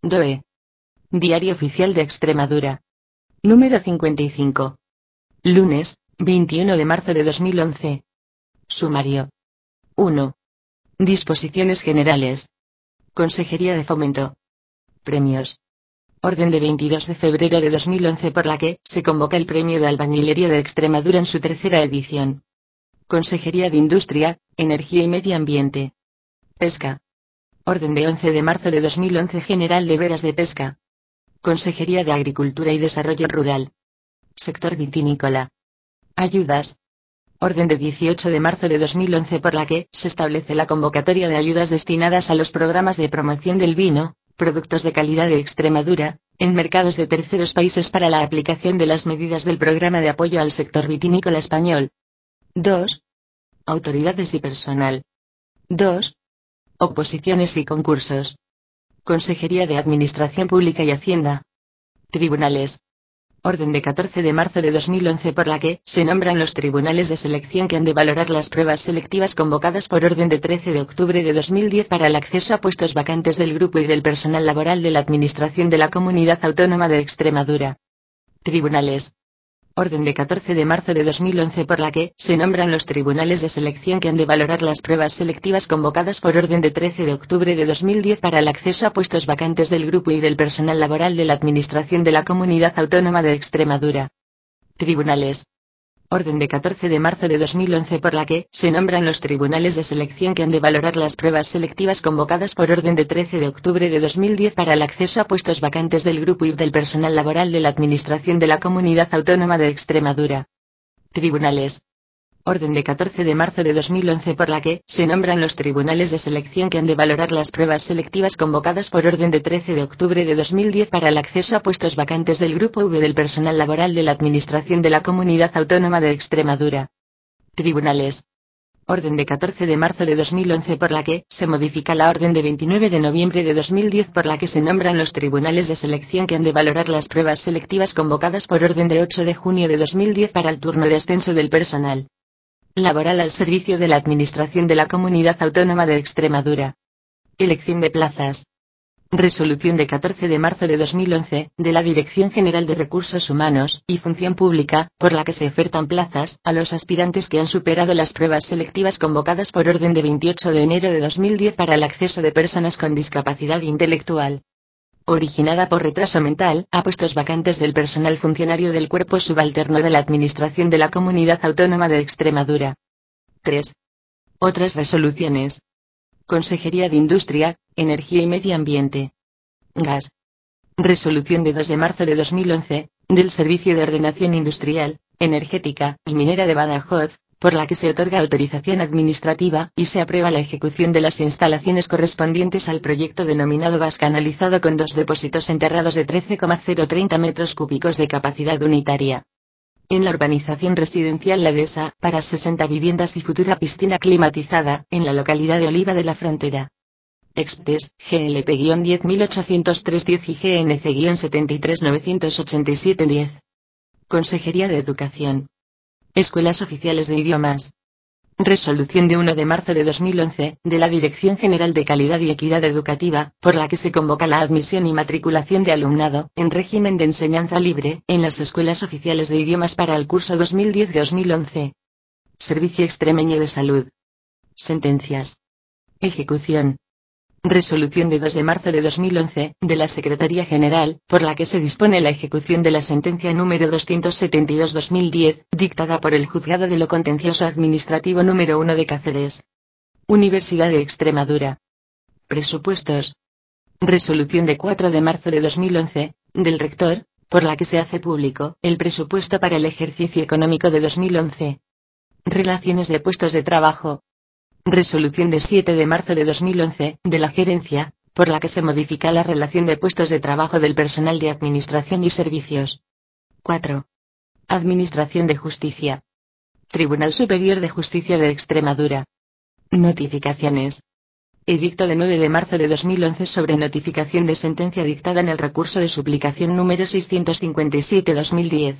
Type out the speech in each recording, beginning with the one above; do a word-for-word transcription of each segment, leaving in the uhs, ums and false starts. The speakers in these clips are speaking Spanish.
D O E. Diario Oficial de Extremadura. Número cincuenta y cinco. Lunes, veintiuno de marzo de dos mil once. Sumario. uno. Disposiciones generales. Consejería de Fomento. Premios. Orden de veintidós de febrero de dos mil once por la que se convoca el Premio de Albañilería de Extremadura en su tercera edición. Consejería de Industria, Energía y Medio Ambiente. Pesca. Orden de once de marzo de dos mil once General de Veras de Pesca. Consejería de Agricultura y Desarrollo Rural. Sector vitinícola. Ayudas. Orden de dieciocho de marzo de dos mil once por la que se establece la convocatoria de ayudas destinadas a los programas de promoción del vino, productos de calidad de Extremadura, en mercados de terceros países para la aplicación de las medidas del programa de apoyo al sector vitinícola español. dos. Autoridades y personal. dos. Oposiciones y concursos. Consejería de Administración Pública y Hacienda. Tribunales. Orden de catorce de marzo de dos mil once por la que se nombran los tribunales de selección que han de valorar las pruebas selectivas convocadas por orden de trece de octubre de dos mil diez para el acceso a puestos vacantes del grupo y del personal laboral de la Administración de la Comunidad Autónoma de Extremadura. Tribunales. Orden de catorce de marzo de dos mil once por la que se nombran los tribunales de selección que han de valorar las pruebas selectivas convocadas por orden de trece de octubre de dos mil diez para el acceso a puestos vacantes del grupo y del personal laboral de la Administración de la Comunidad Autónoma de Extremadura. Tribunales. Orden de catorce de marzo de dos mil once por la que se nombran los tribunales de selección que han de valorar las pruebas selectivas convocadas por orden de trece de octubre de dos mil diez para el acceso a puestos vacantes del grupo y del personal laboral de la Administración de la Comunidad Autónoma de Extremadura. Tribunales. Orden de catorce de marzo de dos mil once por la que se nombran los tribunales de selección que han de valorar las pruebas selectivas convocadas por orden de trece de octubre de dos mil diez para el acceso a puestos vacantes del grupo V del personal laboral de la Administración de la Comunidad Autónoma de Extremadura. Tribunales. Orden de catorce de marzo de dos mil once por la que se modifica la orden de veintinueve de noviembre de dos mil diez por la que se nombran los tribunales de selección que han de valorar las pruebas selectivas convocadas por orden de ocho de junio de dos mil diez para el turno de ascenso del personal laboral al servicio de la Administración de la Comunidad Autónoma de Extremadura. Elección de plazas. Resolución de catorce de marzo de dos mil once, de la Dirección General de Recursos Humanos y Función Pública, por la que se ofertan plazas a los aspirantes que han superado las pruebas selectivas convocadas por orden de veintiocho de enero de dos mil diez para el acceso de personas con discapacidad intelectual originada por retraso mental, a puestos vacantes del personal funcionario del cuerpo subalterno de la Administración de la Comunidad Autónoma de Extremadura. tres. Otras resoluciones. Consejería de Industria, Energía y Medio Ambiente. Gas. Resolución de dos de marzo de dos mil once, del Servicio de Ordenación Industrial, Energética y Minera de Badajoz, por la que se otorga autorización administrativa y se aprueba la ejecución de las instalaciones correspondientes al proyecto denominado gas canalizado con dos depósitos enterrados de trece coma cero treinta metros cúbicos de capacidad unitaria. En la urbanización residencial La Dehesa, para sesenta viviendas y futura piscina climatizada, en la localidad de Oliva de la Frontera. Exptes, G L P diez mil ochocientos tres diez y G N C setenta y tres mil novecientos ochenta y siete diez. Consejería de Educación. Escuelas Oficiales de Idiomas. Resolución de uno de marzo de dos mil once, de la Dirección General de Calidad y Equidad Educativa, por la que se convoca la admisión y matriculación de alumnado, en régimen de enseñanza libre, en las Escuelas Oficiales de Idiomas para el curso dos mil diez dos mil once. Servicio Extremeño de Salud. Sentencias. Ejecución. Resolución de dos de marzo de dos mil once, de la Secretaría General, por la que se dispone la ejecución de la sentencia número doscientos setenta y dos barra dos mil diez, dictada por el Juzgado de lo Contencioso Administrativo número uno de Cáceres. Universidad de Extremadura. Presupuestos. Resolución de cuatro de marzo de dos mil once, del Rector, por la que se hace público el presupuesto para el ejercicio económico de dos mil once. Relaciones de puestos de trabajo. Resolución de siete de marzo de dos mil once, de la Gerencia, por la que se modifica la relación de puestos de trabajo del personal de Administración y Servicios. cuatro. Administración de Justicia. Tribunal Superior de Justicia de Extremadura. Notificaciones. Edicto de nueve de marzo de dos mil once sobre notificación de sentencia dictada en el recurso de suplicación número seiscientos cincuenta y siete barra dos mil diez.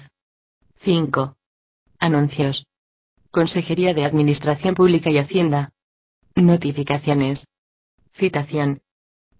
cinco. Anuncios. Consejería de Administración Pública y Hacienda. Notificaciones. Citación.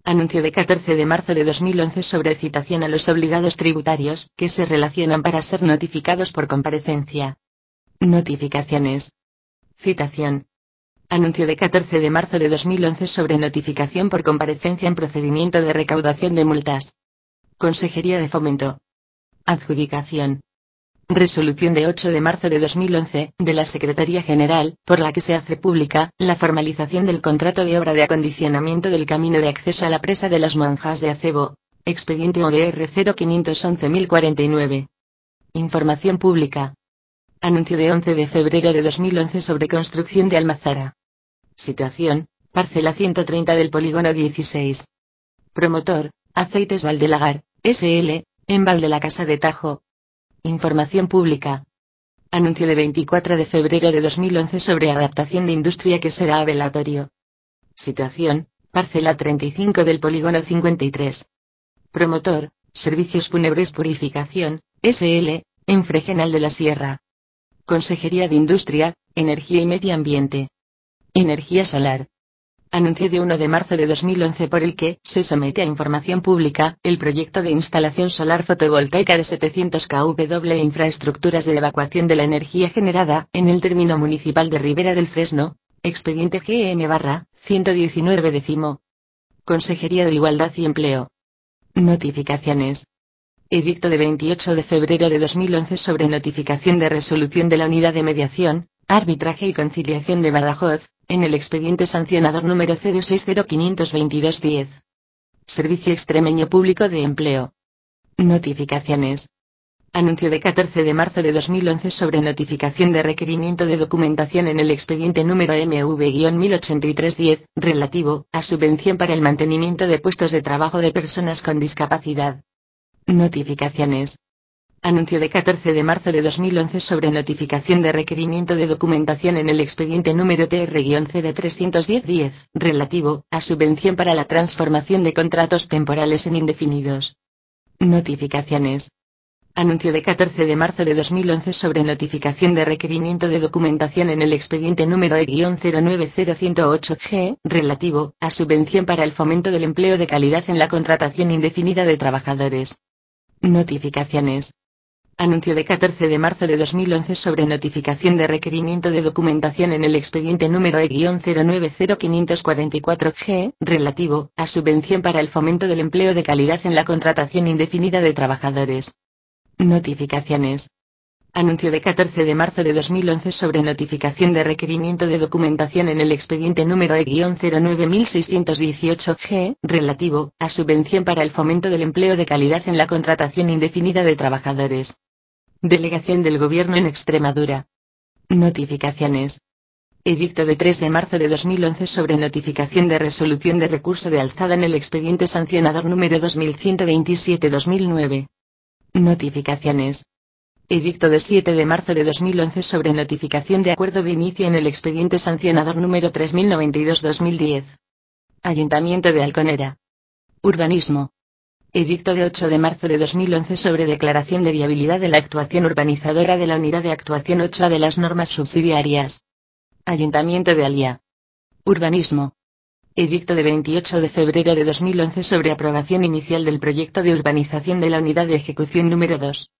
Anuncio de catorce de marzo de dos mil once sobre citación a los obligados tributarios que se relacionan para ser notificados por comparecencia. Notificaciones. Citación. Anuncio de catorce de marzo de dos mil once sobre notificación por comparecencia en procedimiento de recaudación de multas. Consejería de Fomento. Adjudicación. Resolución de ocho de marzo de dos mil once, de la Secretaría General, por la que se hace pública la formalización del contrato de obra de acondicionamiento del camino de acceso a la presa de las Monjas de Acebo, expediente O D R cero quinientos once mil cuarenta y nueve. Información pública. Anuncio de once de febrero de dos mil once sobre construcción de Almazara. Situación, parcela ciento treinta del polígono dieciséis. Promotor, Aceites Valdelagar, S L, en Val de la Casa de Tajo. Información pública. Anuncio de veinticuatro de febrero de dos mil once sobre adaptación de industria que será a velatorio. Situación, parcela treinta y cinco del polígono cincuenta y tres. Promotor, Servicios Fúnebres Purificación, S L, en Fregenal de la Sierra. Consejería de Industria, Energía y Medio Ambiente. Energía solar. Anuncio de uno de marzo de dos mil once por el que se somete a información pública el proyecto de instalación solar fotovoltaica de setecientos kilowatt e infraestructuras de evacuación de la energía generada en el término municipal de Ribera del Fresno, expediente G M barra ciento diecinueve décimo. Consejería de Igualdad y Empleo. Notificaciones. Edicto de veintiocho de febrero de dos mil once sobre notificación de resolución de la Unidad de Mediación, Arbitraje y Conciliación de Badajoz, en el expediente sancionador número cero seis cero quinientos veintidós diez. Servicio Extremeño Público de Empleo. Notificaciones. Anuncio de catorce de marzo de dos mil once sobre notificación de requerimiento de documentación en el expediente número M V mil ochenta y tres diez, relativo a subvención para el mantenimiento de puestos de trabajo de personas con discapacidad. Notificaciones. Anuncio de catorce de marzo de dos mil once sobre notificación de requerimiento de documentación en el expediente número T R cero trescientos diez diez, relativo a subvención para la transformación de contratos temporales en indefinidos. Notificaciones. Anuncio de catorce de marzo de dos mil once sobre notificación de requerimiento de documentación en el expediente número E cero nueve cero uno cero ocho G, relativo a subvención para el fomento del empleo de calidad en la contratación indefinida de trabajadores. Notificaciones. Anuncio de catorce de marzo de dos mil once sobre notificación de requerimiento de documentación en el expediente número E cero nueve cero quinientos cuarenta y cuatro G, relativo a subvención para el fomento del empleo de calidad en la contratación indefinida de trabajadores. Notificaciones. Anuncio de catorce de marzo de dos mil once sobre notificación de requerimiento de documentación en el expediente número E cero nueve seiscientos dieciocho G, relativo a subvención para el fomento del empleo de calidad en la contratación indefinida de trabajadores. Delegación del Gobierno en Extremadura. Notificaciones. Edicto de tres de marzo de dos mil once sobre notificación de resolución de recurso de alzada en el expediente sancionador número dos mil ciento veintisiete barra dos mil nueve. Notificaciones. Edicto de siete de marzo de dos mil once sobre notificación de acuerdo de inicio en el expediente sancionador número tres mil noventa y dos barra dos mil diez. Ayuntamiento de Alconera. Urbanismo. Edicto de ocho de marzo de dos mil once sobre declaración de viabilidad de la actuación urbanizadora de la Unidad de Actuación ocho A de las normas subsidiarias. Ayuntamiento de Alía. Urbanismo. Edicto de veintiocho de febrero de dos mil once sobre aprobación inicial del proyecto de urbanización de la Unidad de Ejecución número dos.